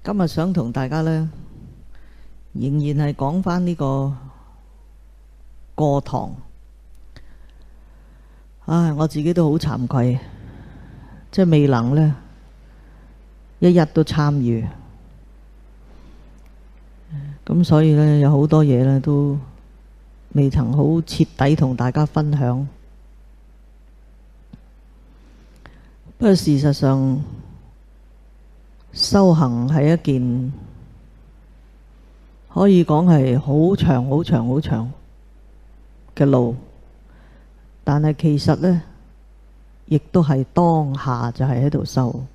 今日想同大家呢，仍然係講返呢個過堂。我自己都好慚愧，即係未能呢一日都參與。咁所以呢，有好多嘢呢都未曾好徹底同大家分享。不過事實上，修行係一件可以講係好長、好長、好長嘅路，但係其實呢，亦都係當下就係喺度修。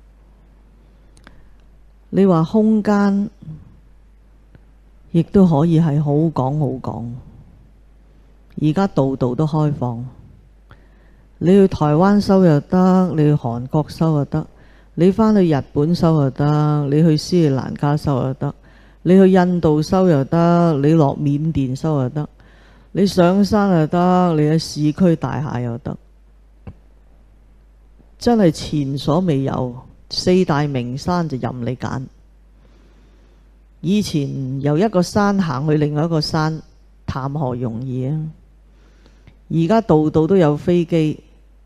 你話空間，亦都可以係好講好講。而家度度都開放，你去台灣修又得，你去韓國修又得，你返去日本修又得，你去斯里蘭卡修又得，你去印度修又得，你落緬甸修又得，你上山又得，你喺市區大廈又得，真係前所未有。四大名山就任你揀。以前由一個山行去另外一個山，談何容易啊！而家度度都有飛機。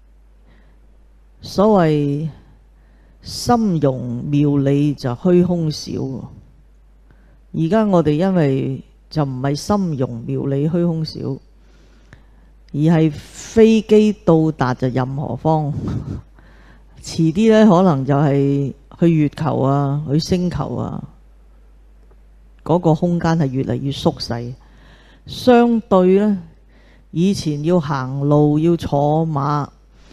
所謂心容妙理就虛空少。而家我哋因為就唔係心容妙理虛空少，而係飛機到達就任何方。遲啲呢，可能就係去月球啊，去星球啊，嗰個空間係越嚟越縮細。相對呢，以前要行路要坐馬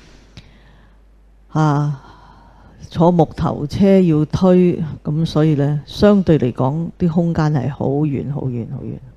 坐木頭車要推，咁所以呢，相對嚟講啲空間係好遠好遠好遠。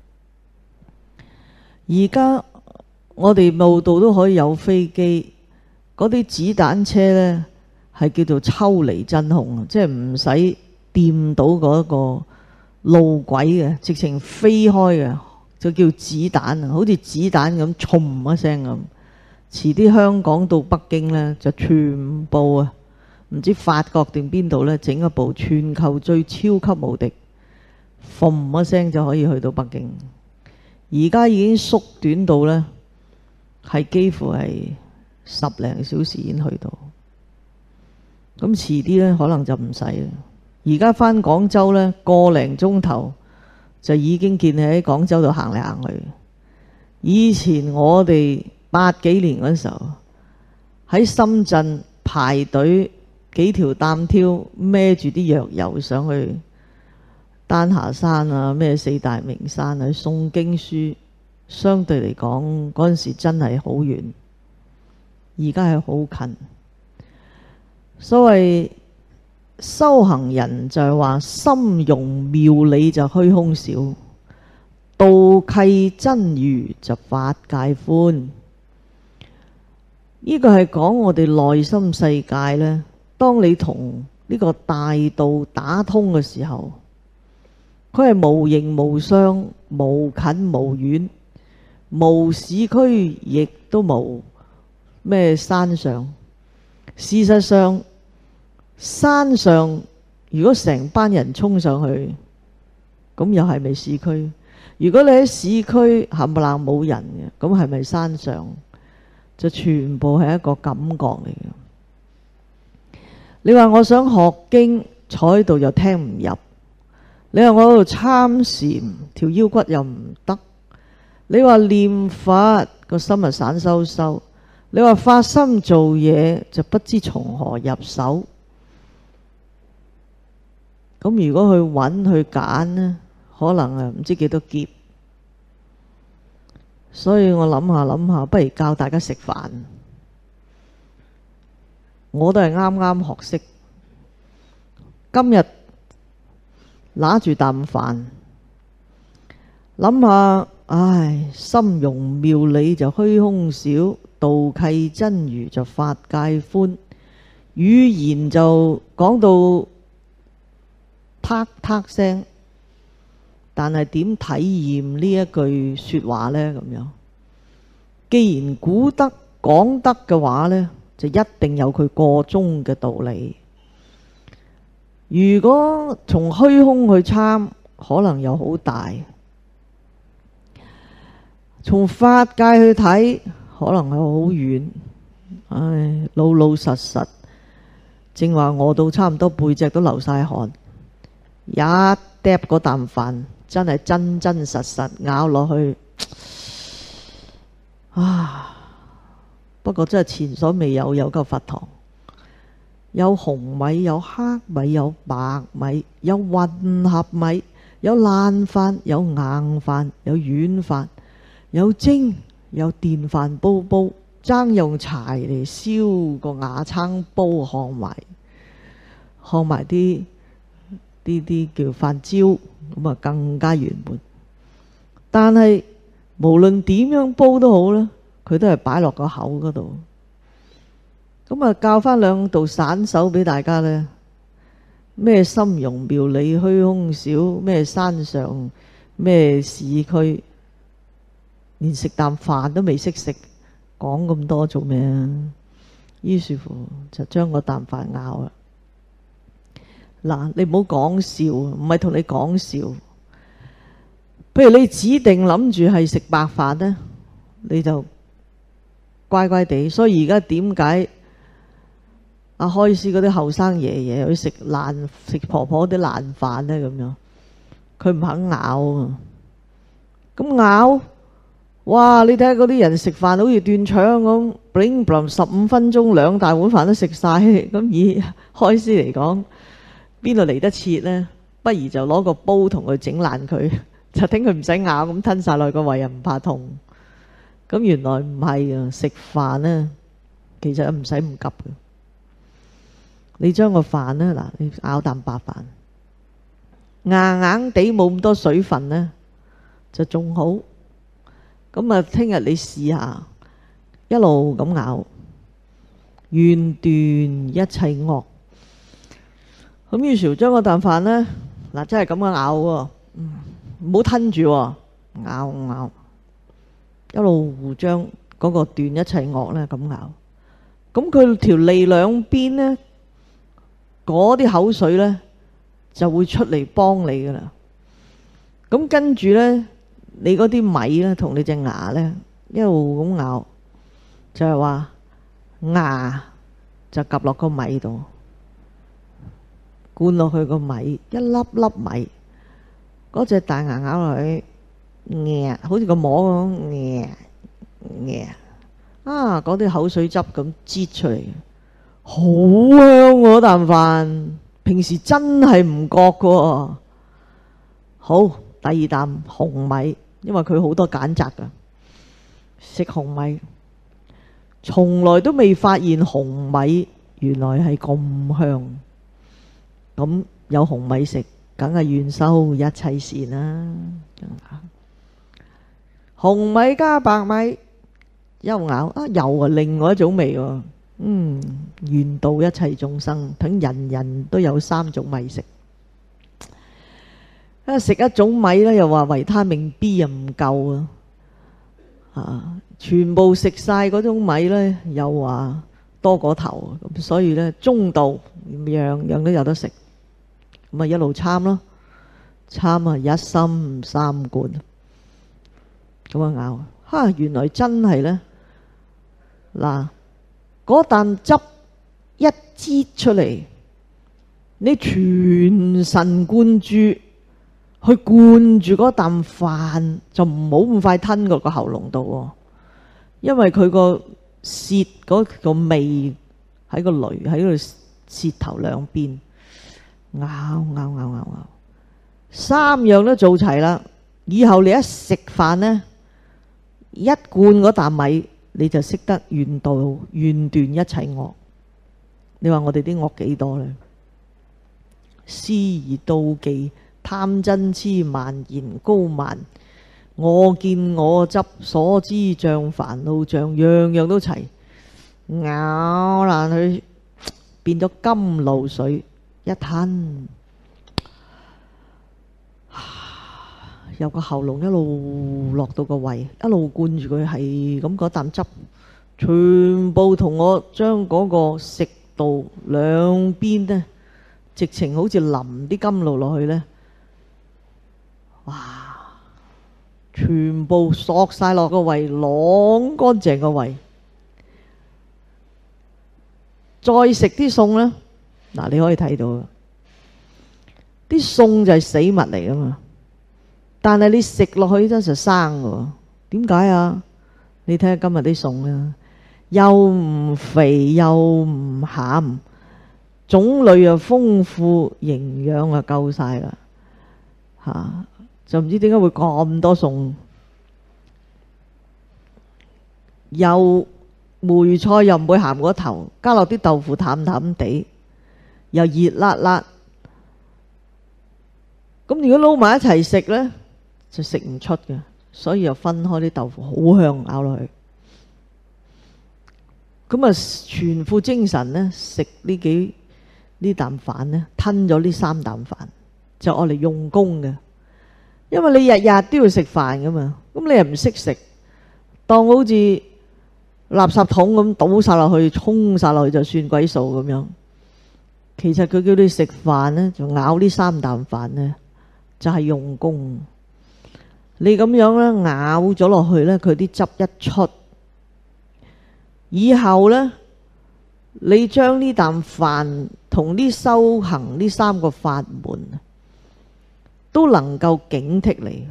而家我哋度度都可以有飛機，嗰啲子彈車呢，係叫做抽離真空，即係唔使掂到嗰個路軌嘅，直情飛開嘅，就叫子彈，好似子彈咁，唰一聲咁。遲啲香港到北京呢，就全部唔知法國定邊度呢，整一部全球最超級無敵，嘣一聲就可以去到北京。而家已經縮短到呢，係幾乎係10零小時已經去到。咁遲啲呢，可能就唔使啦。而家返廣州呢，個零鐘頭就已經見你喺廣州度行嚟行去。以前我哋80幾年嗰時候喺深圳排隊幾條擔挑孭住啲藥油上去丹霞山啊，咩四大名山啊，誦經書，相對嚟講嗰陣時真係好遠，而家係好近。所謂修行人就係話心容妙理就虛空少，道契真如就法界寬。呢個係講我哋內心世界呢，當你同呢個大道打通嘅時候，佢係無形無相，無近無遠，無市區亦都無咩山上。事實上，山上如果成班人衝上去，咁又係咪市區？如果你喺市區冚唪唥冇人嘅，咁係咪山上？就全部係一個感覺嚟嘅。你話我想學經，坐喺度又聽唔入；你話我喺度參禪，條腰骨又唔得；你話念佛，個心啊散收收；你話發心做嘢，就不知從何入手。咁如果去揾去揀呢，可能唔知幾多劫。所以我諗下諗下，不如教大家食飯。我都係啱啱學識，今日拿住啖飯，諗下，心容妙理就虛空少，道契真如就法界寬。語言就講到嗒嗒聲，但係點體驗呢一句說話呢？咁樣，既然估得講得嘅話呢，就一定有佢個中嘅道理。 如果從虛空去參，可能又好大；從法界去睇，可能係好遠。唉，老老實實，正話餓到差唔多背脊都流晒汗，一嗒嗰啖飯真係真真實實咬落去，啊！不過真係前所未有，有嚿佛堂，有紅米，有黑米，有白米，有混合米，有爛飯，有硬飯，有軟飯，有蒸，有電飯煲，爭用柴嚟燒個瓦罉煲，烘埋啲叫飯焦，咁啊更加圓滿。但係無論點樣煲都好啦，佢都係擺落個口嗰度。咁啊教翻兩道散手俾大家呢，咩心容妙理虛空少，咩山上咩市區，連食啖飯都未識食，講咁多做咩啊？於是乎就將個啖飯咬啦。嗱，你唔好講笑，唔係同你講笑。譬如你指定諗住係食白飯呢，你就乖乖地。所以而家點解阿開師嗰啲後生爺爺去食婆婆啲爛飯呢？咁樣佢唔肯咬啊！咁咬，哇！你睇下嗰啲人食飯好似斷腸咁，bling bling 15分鐘兩大碗飯都食晒。咁以開師嚟講，邊度嚟得切呢？不如就攞個煲同佢整爛佢，就等佢唔使咬咁吞晒落個胃，又唔怕痛。咁原來唔係啊！食飯呢，其實唔使咁急嘅。你將個飯呢，嗱，你咬啖白飯，硬硬地冇咁多水分呢，就仲好。咁啊，聽日你試下，一路咁咬，願斷一切惡。咁於是將個啖飯呢，嗱，真係咁樣咬喎，唔好吞住喎，咬，一路將嗰個斷一切惡呢咁咬。咁佢條脷兩邊呢，嗰啲口水呢就會出嚟幫你噶啦。咁跟住呢，你嗰啲米呢同你隻牙呢一路咁咬，就係話牙就夾落個米度，灌落去個米，一粒粒米，嗰隻大牙咬落去，好似個膜咁，啊！嗰啲口水汁咁擠出嚟，好香喎！啖飯平時真係唔覺噶。好，第二啖紅米，因為佢好多揀擇噶。食紅米，從來都未發現紅米原來係咁香。咁有紅米食，梗係願修一切善啦。紅米加白米，又咬啊，又係另外一種味喎。願度一切眾生，等人人都有三種米食。食一種米呢，又話維他命 B 又唔夠啊！全部食晒嗰種米呢，又話多過頭。咁所以呢，中度樣樣都有得食。咁啊一路參咯，參啊一心三觀，咁樣咬。哈！原來真係呢，嗱，嗰啖汁一擠出嚟，你全神貫注去灌住嗰啖飯，就唔好咁快吞過個喉嚨度，因為佢個舌嗰個味喺個顱喺個舌頭兩邊咬，三樣都做齊啦。以後你一食飯呢，一灌嗰啖米，你就識得願度願斷一切惡。你話我哋啲惡幾多呢？思而妒忌、貪嗔痴慢言高慢，我見我執所知障煩惱障，樣樣都齊，咬爛佢變咗甘露水，一吞由個喉嚨一路落到個胃，一路灌住佢，係咁嗰啖汁全部同我將嗰個食道兩邊呢直情好似淋啲甘露落去呢，哇！全部索晒落個胃，啷乾淨個胃。再食啲餸呢，嗱，你可以睇到啲餸就係死物嚟噶嘛，但係你食落去真係生㗎喎。點解啊？你睇下今日啲餸啊，又唔肥又唔鹹，種類又豐富，營養啊夠晒啦嚇，就唔知點解會咁多餸。又梅菜又唔會鹹過頭，加落啲豆腐淡淡地，又熱辣辣。咁如果撈埋一齊食呢，就食唔出嘅，所以又分開啲豆腐，好香咬落去。咁啊，全副精神呢，食呢啖飯呢，吞咗呢3啖飯，就愛嚟用功嘅。因為你日日都要食飯噶嘛，咁你又唔識食，當好似垃圾桶咁倒晒落去，沖晒落去就算鬼數咁樣。其實佢叫你食飯呢，就咬呢3啖飯呢，就係用功。你咁樣呢，咬咗落去呢，佢啲汁一出，以後呢，你將呢啖飯同啲修行呢3個法門都能夠警惕你。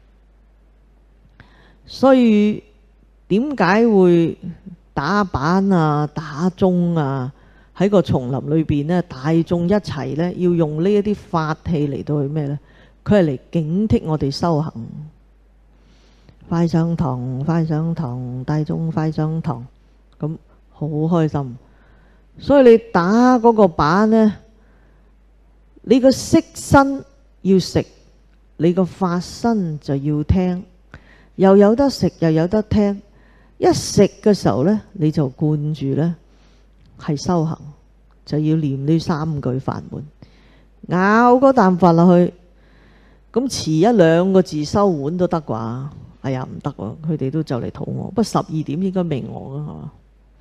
所以點解會打板啊、打鐘啊？喺個叢林裏邊呢，大眾一齊呢，要用呢一啲法器嚟到去咩呢？佢係嚟警惕我哋修行。快上堂，快上堂，大眾快上堂，咁好開心。所以你打嗰個板呢，你個色身要食，你個法身就要聽，又有得食又有得聽。一食嘅時候呢，你就灌住呢係修行，就要念呢3句法門。咬嗰啖飯落去，咁遲1、2個字收碗都得啩？哎呀，唔得喎，佢哋都就嚟肚餓。不過12點應該未餓啊，係嘛？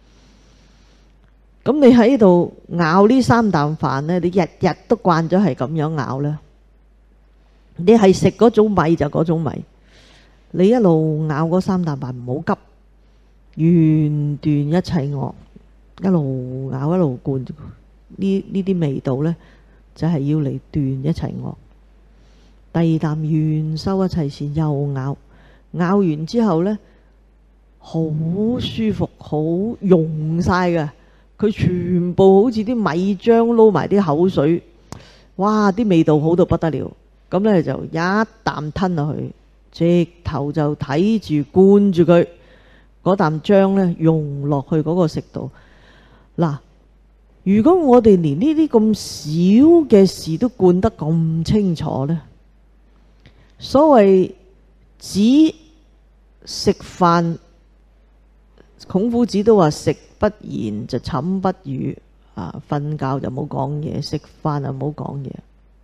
咁你喺度咬呢3啖飯呢，你日日都慣咗係咁樣咬呢。你係食嗰種米就嗰種米，你一路咬嗰3啖飯唔好急，願斷一切惡，一路咬一路灌住呢啲味道呢，就係要嚟斷一切惡。第2啖願修一切善，又咬，咬完之後呢，好舒服，好溶晒嘅，佢全部好似啲米漿撈埋啲口水，哇！啲味道好到不得了。咁呢就一啖吞落去，直頭就睇住灌住佢嗰啖漿呢，溶落去嗰個食道。嗱，如果我哋連呢啲咁少嘅事都灌得咁清楚呢，所謂只食飯，孔夫子都話食不言就寢不語啊，瞓覺就冇講嘢，食飯就冇講嘢。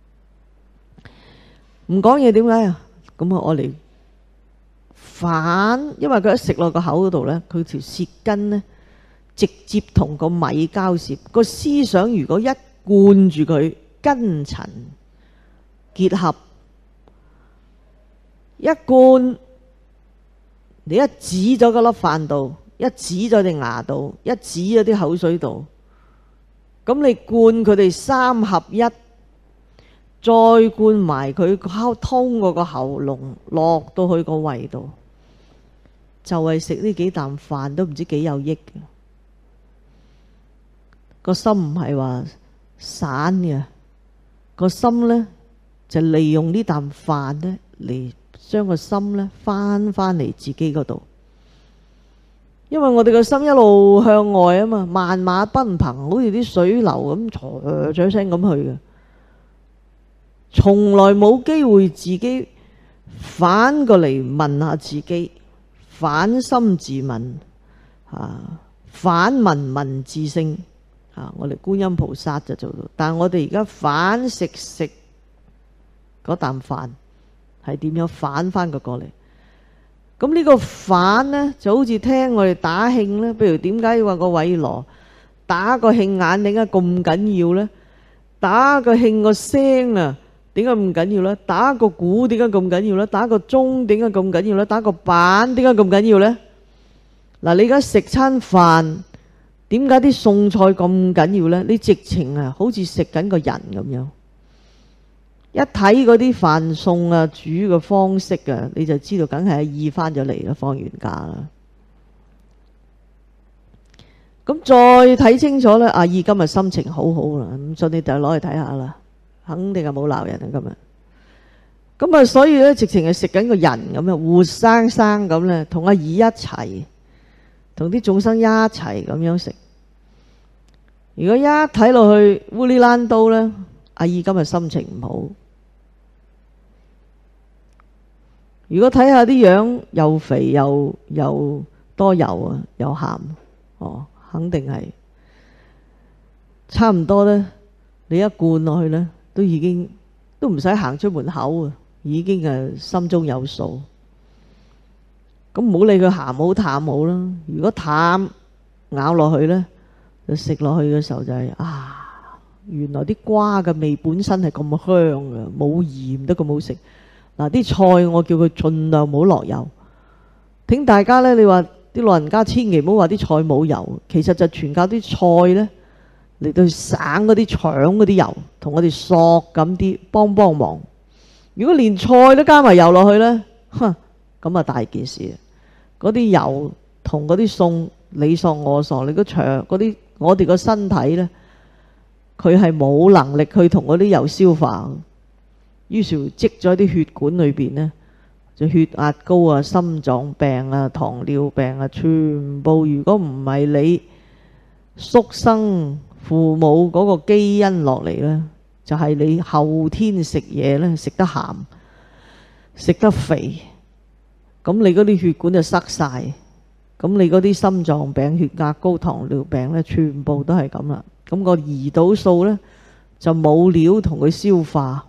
唔講嘢點解啊？咁我嚟反，因為佢一食落個口嗰度呢，佢條舌根呢直接同個米交涉，個思想如果一灌住佢，根塵結合，一灌你一指咗嗰粒飯度，一指咗隻牙度，一指咗啲口水度，咁你灌佢哋3合1。再灌埋佢通過個喉嚨落到去個胃度，就係食呢幾啖飯都唔知幾有益嘅。個心唔係話散嘅，個心呢就利用呢啖飯呢嚟將個心呢翻嚟自己嗰度。因為我哋個心一路向外啊嘛，萬馬奔騰，好似啲水流咁唰聲咁去嘅。從來冇機會自己反過嚟問下自己，反心自問反問自性我哋觀音菩薩就做到，但係我哋而家反食嗰啖飯係點樣反翻佢過嚟？咁呢個反呢，就好似聽我哋打磬呢，譬如點解要話個韋羅打個磬眼點解咁緊要呢？ 打個磬個聲啊，點解咁緊要呢？打個鼓點解咁緊要呢？打個鐘點解咁緊要呢？打個板點解咁緊要呢？嗱，你而家食餐飯，點解啲餸菜咁緊要呢？你直情啊，好似食緊個人咁樣。一睇嗰啲飯餸啊，煮嘅方式啊，你就知道梗係阿姨返咗嚟啦，放完假啦。咁再睇清楚呢，阿姨今日心情好好啦，咁所以你就攞去睇下啦，肯定係冇鬧人啊今日。咁啊，所以呢，直情係食緊個人咁樣，活生生咁呢，同阿姨一齊，同啲眾生一齊咁樣食。如果一睇落去烏哩蘭刀呢，阿姨今日心情唔好。如果睇下啲樣又肥又多油啊，又鹹，肯定係差唔多呢。你一灌落去呢，都已經都唔使行出門口啊，已經係心中有數。咁唔好理佢鹹好淡好啦。如果淡咬落去呢，就食落去嘅時候就係原來啲瓜嘅味本身係咁香嘅，冇鹽得咁好食。嗱，啲菜我叫佢盡量唔好落油。請大家呢，你話啲老人家千祈唔好話啲菜冇油，其實就全靠啲菜呢嚟到省嗰啲腸嗰啲油，同我哋索咁啲幫忙。如果連菜都加埋油落去呢，咁啊大件事。嗰啲油同嗰啲餸你索我索，你個腸嗰啲我哋個身體呢，佢係冇能力去同嗰啲油消化。於是積咗啲血管裏邊呢，就血壓高啊、心臟病啊、糖尿病啊，全部如果唔係你宿生父母嗰個基因落嚟呢，就係你後天食嘢呢，食得鹹、食得肥，咁你嗰啲血管就塞晒，咁你嗰啲心臟病、血壓高、糖尿病呢，全部都係咁啦。咁個胰島素呢，就冇料同佢消化。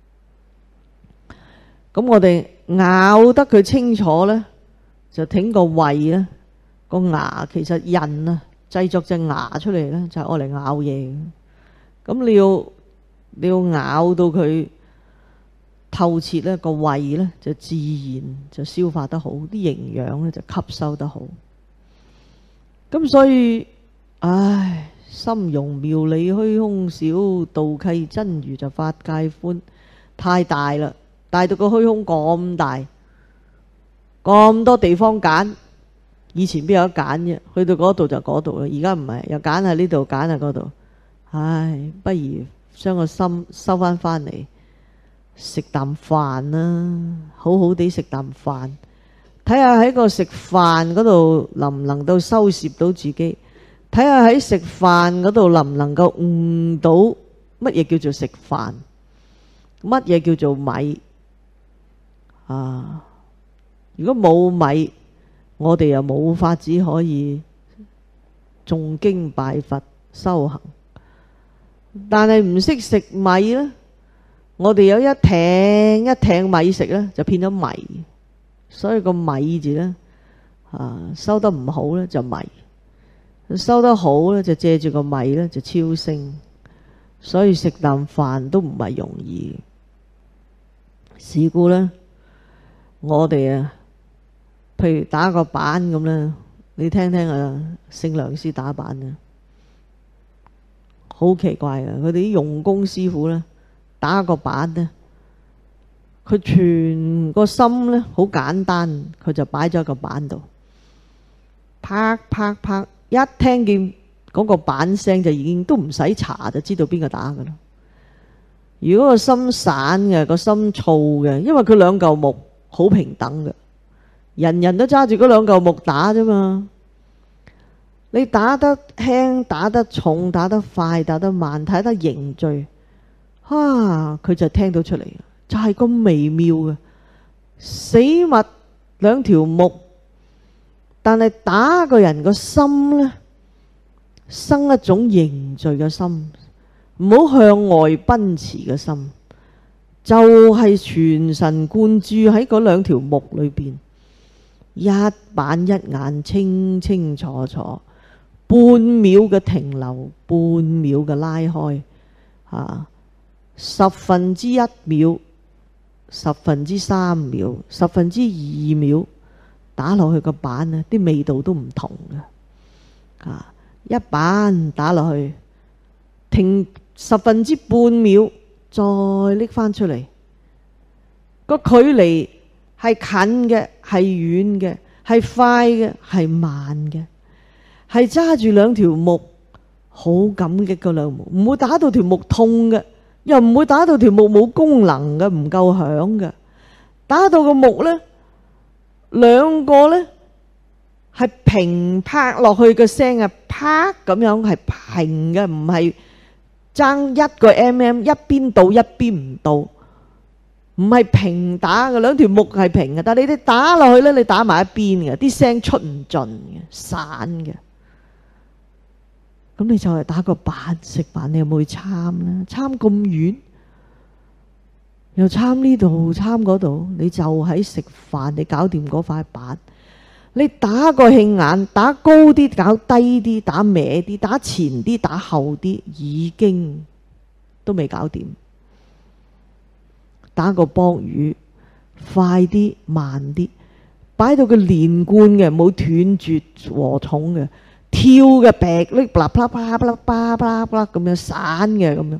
咁我哋咬得佢清楚呢，就挺個胃呢，個牙其實人啊製作隻牙出嚟呢，就係愛嚟咬嘢。咁你要咬到佢透徹呢，個胃呢，就自然就消化得好，啲營養呢，就吸收得好。咁所以，心容妙理虛空少，道契真如就法界寬，太大啦。大到個虛空咁大，咁多地方揀，以前邊有得揀啫？去到嗰度就嗰度啦。而家唔係，又揀喺呢度，揀喺嗰度。不如將個心收翻嚟，食啖飯啦，好好地食啖飯，睇下喺個食飯嗰度能唔能夠收攝到自己，睇下喺食飯嗰度能唔能夠悟到乜嘢叫做食飯，乜嘢叫做米。如果冇米，我哋又冇法子可以誦經拜佛修行。但係唔識食米呢，我哋有一艇一艇米食呢，就變咗迷。所以個米字呢，收得唔好呢，就迷，收得好呢，就借住個米呢，就超升。所以食啖飯都唔係容易。是故呢，我哋譬如打個板咁呢，你聽聽聖良師打板嘅，好奇怪嘅。佢哋啲用功師傅呢，打個板呢，佢全個心呢好簡單，佢就擺咗喺個板度，啪啪啪，一聽見嗰個板聲就已經都唔使查就知道邊個打噶啦。如果個心散嘅，個心燥嘅，因為佢兩嚿木好平等嘅，人人都揸住嗰兩嚿木打啫嘛。你打得輕、打得重、打得快、打得慢，睇得凝聚，佢就聽到出嚟，就係咁微妙嘅。死物兩條木，但係打個人個心呢，生一種凝聚嘅心。唔好向外奔馳嘅心，就係全神貫注喺嗰兩條木裏邊，一板一眼，清清楚楚，半秒嘅停留，半秒嘅拉開， 1/10秒、3/10秒、2/10秒打落去個板呢，啲味道都唔同嘅。一板打落去，停0.1秒，再拎翻出嚟，個距離係近嘅，係遠嘅，係快嘅，係慢嘅，係揸住兩條木，好感激嗰兩木，唔會打到條木痛嘅，又唔會打到條木冇功能嘅，唔夠響嘅。打到個木呢，兩個呢係平拍落去嘅聲啊，啪咁樣係平嘅，唔係爭1個 mm， 一邊到一邊唔到，唔係平打嘅，兩條木係平嘅，但係你哋打落去呢，你打埋一邊嘅，啲聲出唔盡嘅，散嘅。咁你就係打個板食飯，你有冇去參呢？參咁遠，又參呢度參嗰度，你就喺食飯，你搞掂嗰塊板，你打個興眼，打高啲，搞低啲，打歪啲，打前啲，打後啲，已經都未搞掂。打個鮑魚，快啲慢啲，擺到佢連貫嘅，冇斷絕和重嘅，跳嘅，劈哩啪啪啪啪啪啪啪咁樣散嘅咁樣，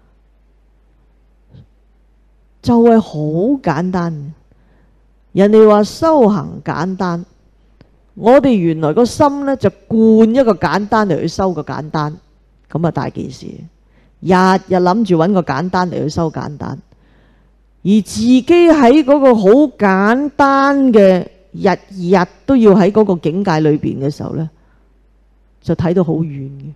就係好簡單。人哋話修行簡單，我哋原來個心呢，就灌一個簡單嚟去修個簡單，咁啊大件事。日日諗住揾個簡單嚟去修簡單，而自己喺嗰個好簡單嘅日日都要喺嗰個境界裏邊嘅時候呢，就睇到好遠嘅，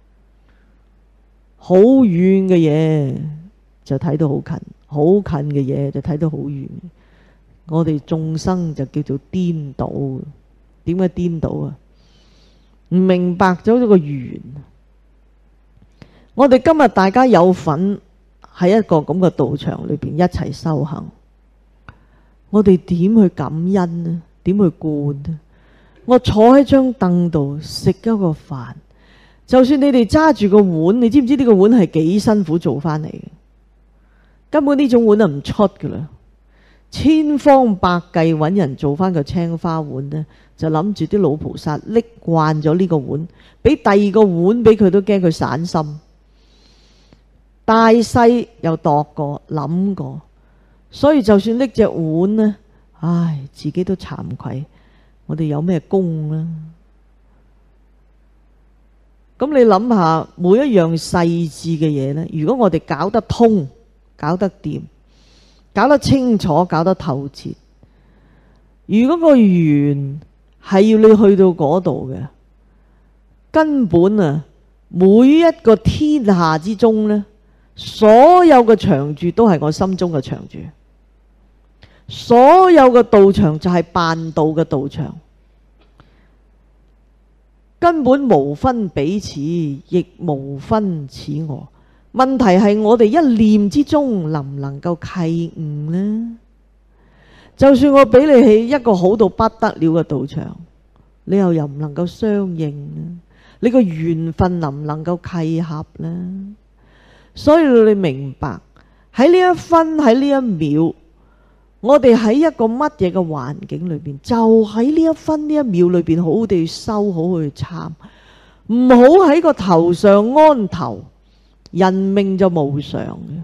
好遠嘅嘢就睇到好近，好近嘅嘢就睇到好遠。我哋眾生就叫做顛倒。點解顛倒啊？唔明白咗個緣。我哋今日大家有份喺一個咁嘅道場裏邊一齊修行，我哋點去感恩呢？點去灌呢？我坐喺張凳度食咗個飯，就算你哋揸住個碗，你知唔知呢個碗係幾辛苦做翻嚟嘅？根本呢種碗就唔出噶啦，千方百計揾人做翻個青花碗呢，就諗住啲老菩薩拎慣咗呢個碗，俾第二個碗俾佢都驚佢散心。大細又度過諗過，所以就算拎隻碗呢，唉，自己都慚愧。我哋有咩功呢？咁你諗下，每一樣細緻嘅嘢呢，如果我哋搞得通、搞得掂、搞得清楚、搞得透徹，如果個緣係要你去到嗰度嘅，根本啊，每一個天下之中呢，所有嘅長住都係我心中嘅長住，所有嘅道場就係辦道嘅道場，根本無分彼此，亦無分此我。問題係我哋一念之中能唔能夠契悟呢？就算我俾你起一個好到不得了嘅道場，你又唔能夠相應呢？你個緣分能唔能夠契合呢？所以你明白喺呢一分喺呢一秒，我哋喺一個乜嘢嘅環境裏邊，就喺呢一分呢一秒裏邊，好好地修，好好去參，唔好喺個頭上安頭。人命就無常嘅，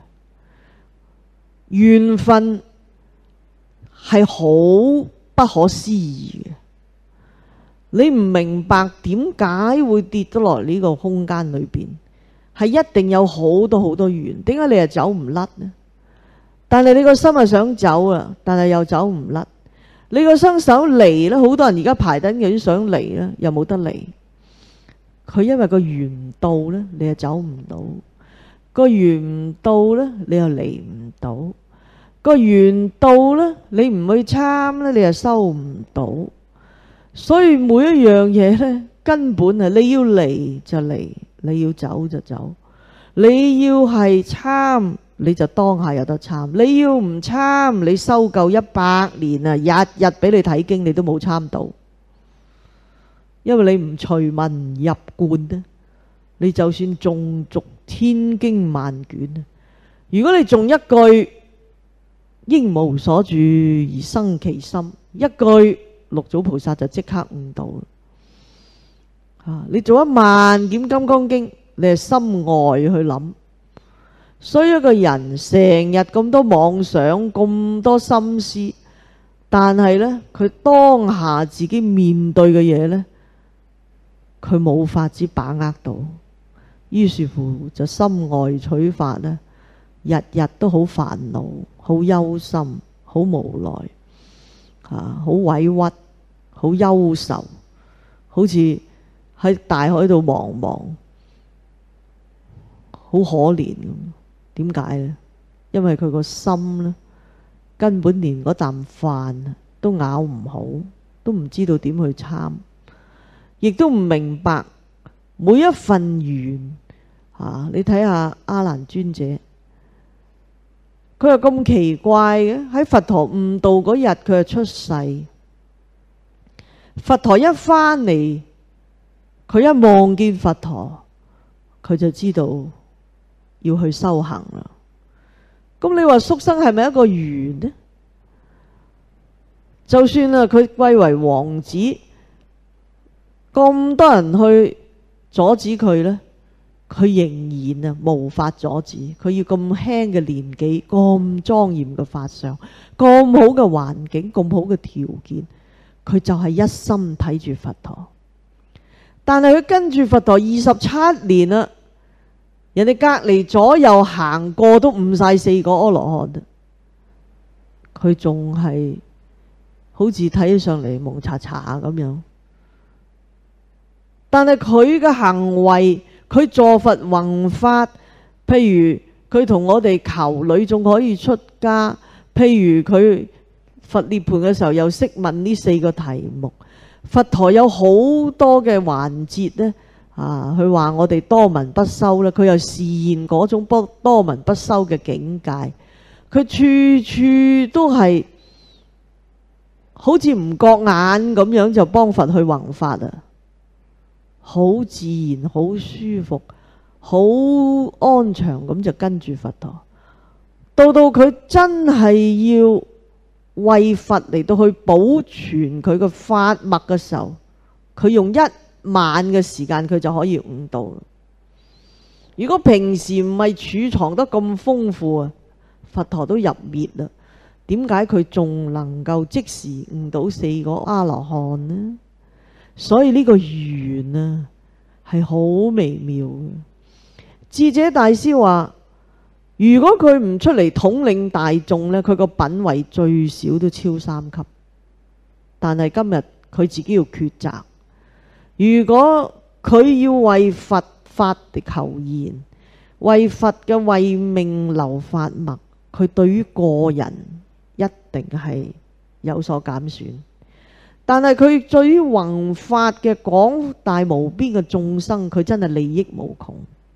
緣分係好不可思議嘅。你唔明白點解會跌咗落呢個空間裏邊？係一定有好多好多緣，點解你又走唔甩呢？但係你個心係想走啊，但係又走唔甩。你個雙手嚟咧，好多人而家排緊嘅想嚟咧，又冇得嚟。佢因為個緣到咧，你又走唔到；個緣唔到咧，你又嚟唔到；個緣到咧，你唔去參咧，你又收唔到。所以每一樣嘢咧，根本係你要嚟就嚟。你要走就走，你要係參你就當下有得參，你要唔參你修夠100年啊，日日俾你睇經你都冇參到，因為你唔隨文入觀呢， 你就算誦讀千經萬卷，如果你誦一句應無所住而生其心，一句六祖菩薩就即刻悟到。你做10000件金剛經，你係心外去諗。所以一個人成日咁多妄想，咁多心思，但係呢，佢當下自己面對嘅嘢呢，佢冇法子把握到，於是乎就心外取法呢，日日都好煩惱，好憂心，好無奈，好委屈，好憂愁，好似喺大海度茫茫，好可憐咁。點解呢？因為佢個心呢，根本連嗰啖飯都咬唔好，都唔知道點去參，亦都唔明白每一份緣。你睇下阿難尊者，佢又咁奇怪嘅，喺佛陀悟道嗰日佢就出世，佛陀一返嚟，佢一望見佛陀，佢就知道要去修行啦。咁你話宿生係咪一個緣呢？就算佢貴為王子，咁多人去阻止佢呢，佢仍然無法阻止。佢要咁輕嘅年紀，咁莊嚴嘅法相，咁好嘅環境，咁好嘅條件，佢就係一心睇住佛陀。但係佢跟住佛陀27年啦，人哋隔離左右行過都悟晒4個阿羅漢，佢仲係好似睇起上嚟蒙查查咁樣。但係佢嘅行為，佢助佛弘法，譬如佢同我哋求女仲可以出家，譬如佢佛涅槃嘅時候又識問呢4個題目。佛陀有好多嘅環節呢，佢話我哋多聞不修呢，佢又示現嗰種多聞不修嘅境界。佢處處都係好似唔覺眼咁樣就幫佛去弘法啊，好自然，好舒服，好安詳咁就跟住佛陀。到佢真係要為佛嚟到去保存佢個法脈嘅時候，佢用1晚嘅時間佢就可以悟到。如果平時唔係儲藏得咁豐富啊，佛陀都入滅啦。點解佢仲能夠即時悟到4個阿羅漢呢？所以呢個緣啊係好微妙嘅。智者大師話，如果佢唔出嚟統領大眾呢，佢個品位最少都超3級。但係今日佢自己要抉擇，如果佢要為佛法求言，為佛嘅慧命留法脈，佢對於個人一定係有所減損。但係佢對於弘法嘅廣大無邊嘅眾生，佢真係利益無窮。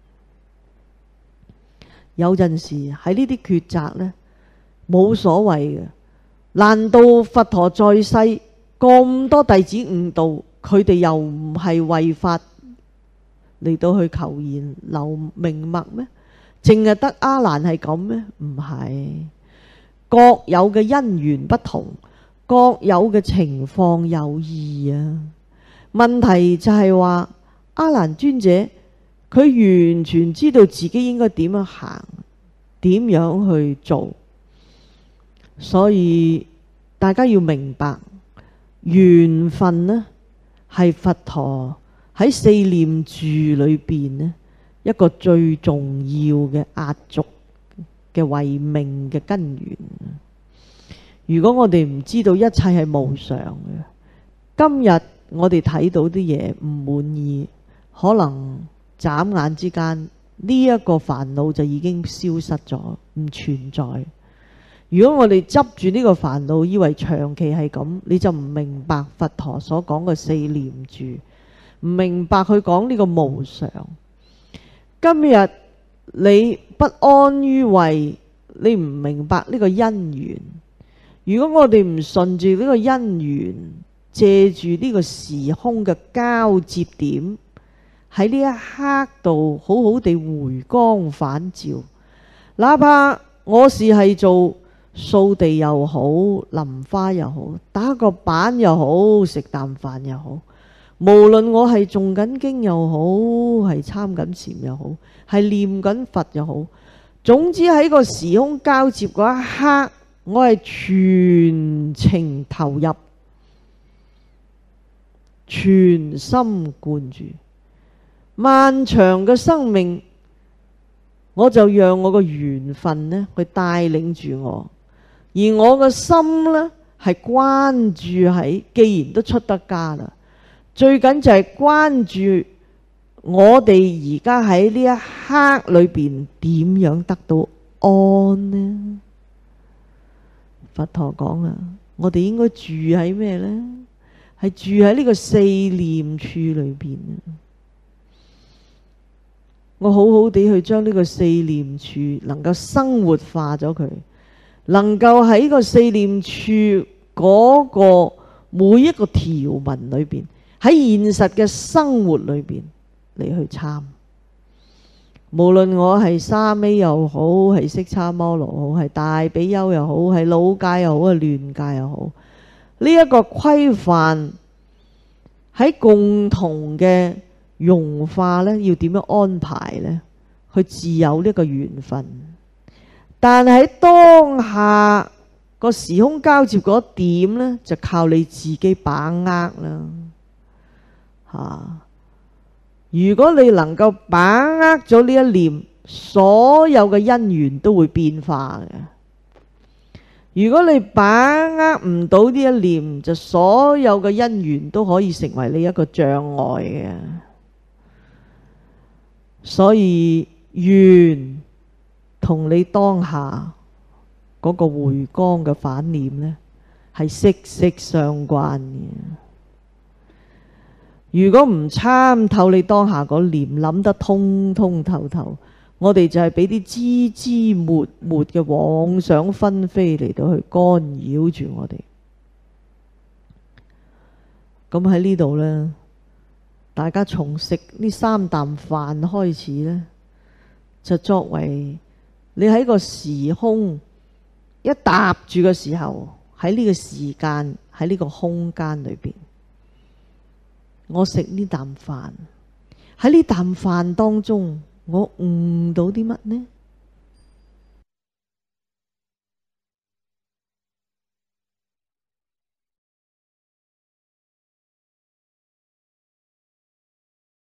有陣時喺呢啲抉擇呢，冇所謂嘅。難道佛陀在世咁多弟子悟道，佢哋又唔係為法嚟到去求言留名脈咩？淨係得阿難係咁咩？唔係，各有嘅因緣不同，各有嘅情況有異啊。問題就係話阿難尊者，佢完全知道自己應該點樣行，點樣去做。所以大家要明白，緣分呢係佛陀喺4念住裏邊呢一個最重要嘅壓軸嘅慧命嘅根源。如果我哋唔知道一切係無常嘅，今日我哋睇到啲嘢唔滿意，可能眨眼之間呢一個煩惱就已經消失咗，唔存在。如果我哋執住呢個煩惱，以為長期係咁，你就唔明白佛陀所講嘅4念住，唔明白佢講呢個無常。今日你不安於位，你唔明白呢個因緣。如果我哋唔順住呢個因緣，借住呢個時空嘅交接點， 喺呢一刻度好好地回光返照。哪怕我係做掃地又好，淋花又好，打個板又好，食啖飯又好，無論我係誦緊經又好，係參緊禪又好，係念緊佛又好，總之喺個時空交接嗰一刻，我係全情投入，全心貫注。漫長嘅生命，我就讓我個緣分呢去帶領住我，而我個心呢係關注喺，既然都出得家啦，最緊就係關注我哋而家喺呢一刻裏邊點樣得到安呢？佛陀講啊，我哋應該住喺咩呢？係住喺呢個四念處裏邊啊！我好好地去將呢個四念處能夠生活化咗佢，能夠喺個四念處嗰個每一個條文裏邊，喺現實嘅生活裏邊嚟去參。無論我係沙彌又好，係釋迦摩羅好，係大比丘又好，係老戒又好，係亂戒又好，呢一個規範喺共同嘅融化呢，要點樣安排呢？去自有呢個緣分。但係喺當下個時空交接嗰點呢，就靠你自己把握啦。如果你能夠把握咗呢一念，所有嘅因緣都會變化嘅。如果你把握唔到呢一念，就所有嘅因緣都可以成為你一個障礙嘅。所以緣同你當下嗰個回光嘅反念呢，係息息相關嘅。如果唔參透你當下嗰念，諗得通通透透，我哋就係俾啲枝枝末末嘅妄想紛飛嚟到去干擾住我哋。咁喺呢度呢，大家從食呢三啖飯開始呢，就作為你喺個時空一踏住嘅時候，喺呢個時間，喺呢個空間裏邊，我食呢啖飯，喺呢啖飯當中，我悟到啲乜呢？